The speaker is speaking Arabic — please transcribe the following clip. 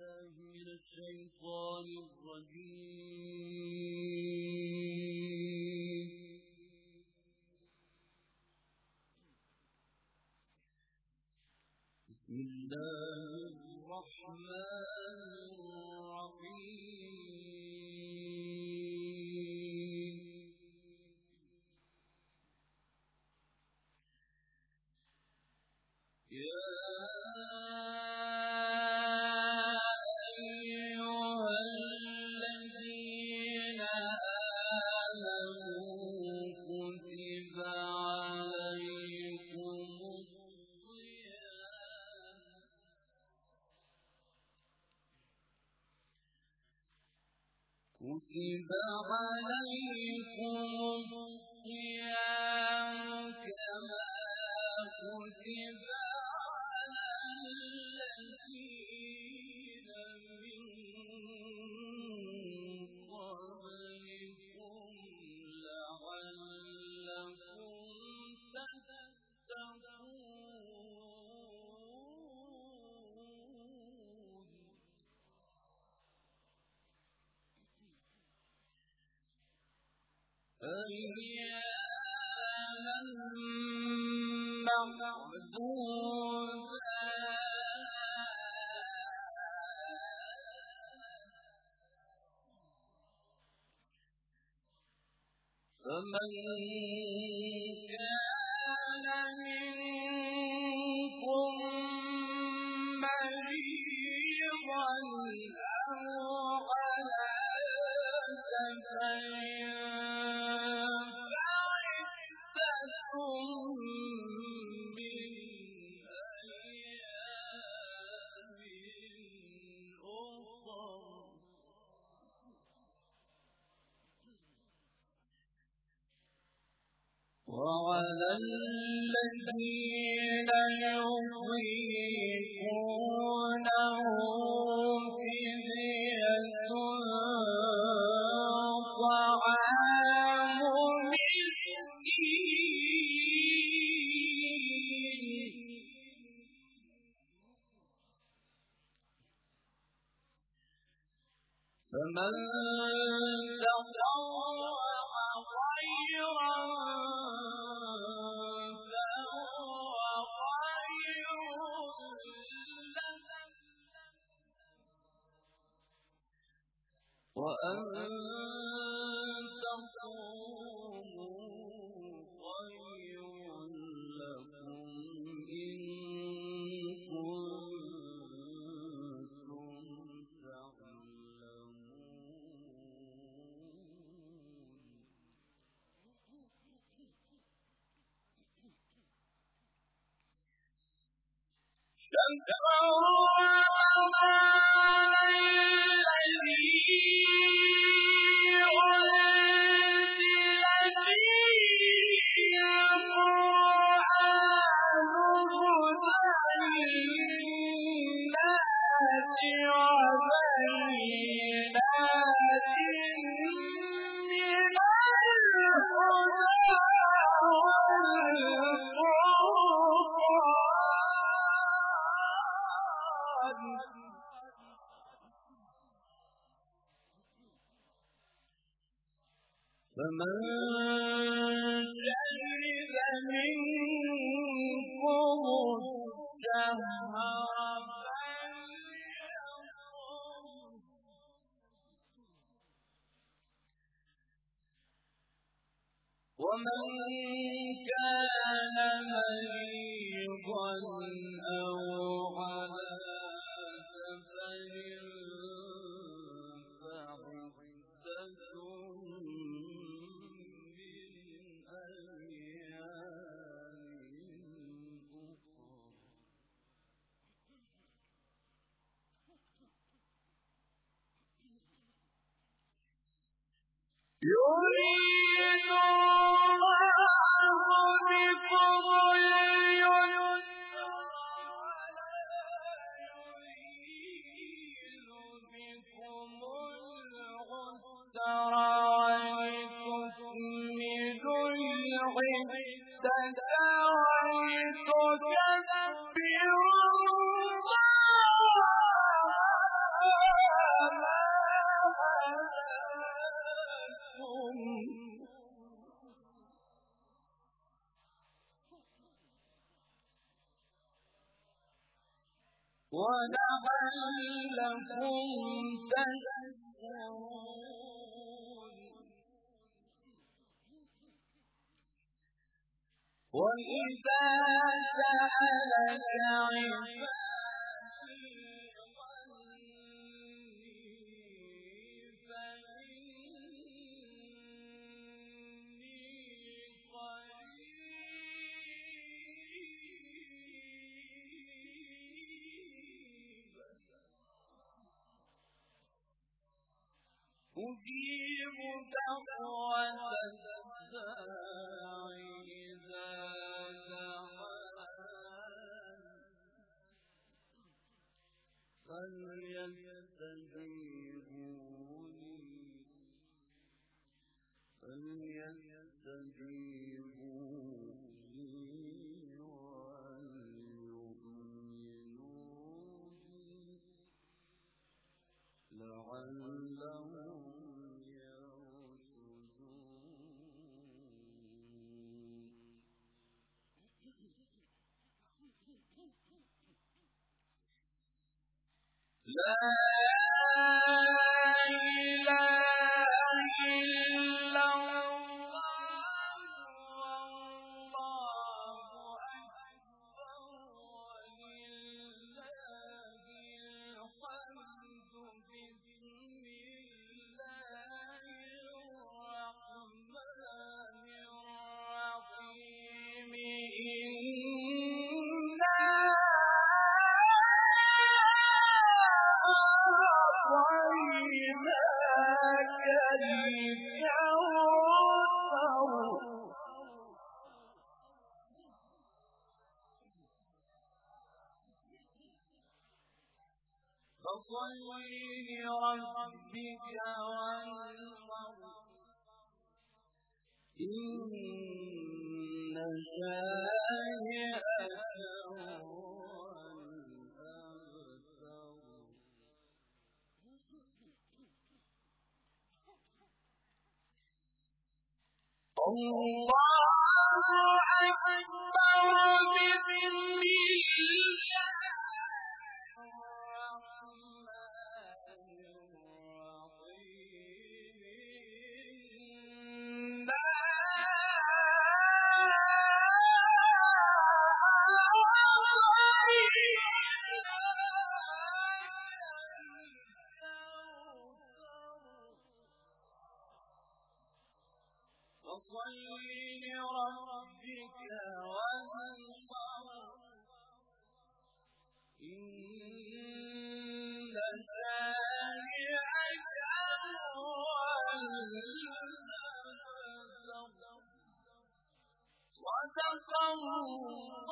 بالله من الشيطان الرجيم. بسم الله الرحمن الرحيم. يا كتب عليكم الصيام كما كتب على الذين من قبلكم لعلكم تتقون. أياما معدودات فمن كان منكم مريضا أو على سفر وعلى الذين يطيقونه فدية طعام مسكين فمن تطوع خيرا وأن تصوموا خير لكم إن كنتم تعلمون. شهر فمن شهد منكم الشهر فليصم. ومن كان مريضا أو على سفر فعدة يريد الله بكم اليسر ولا يريد بكم العسر ولتكملوا العدة ولتكبروا الله ولعلكم تشكرون وإذا سألك عبادي أجيب دعوة الداع إذا دعان فليستجيبوا لي وليؤمنوا بي لعلهم لا إله إلا الله والله أكبر ولله الحمد بسم الله الرحمن الرحيم فصل لربك وانحر إن شانئك هو الأبتر الله أكبر بسم الله فصل لربك وانحر إن شانئك هو الأبتر صدق الله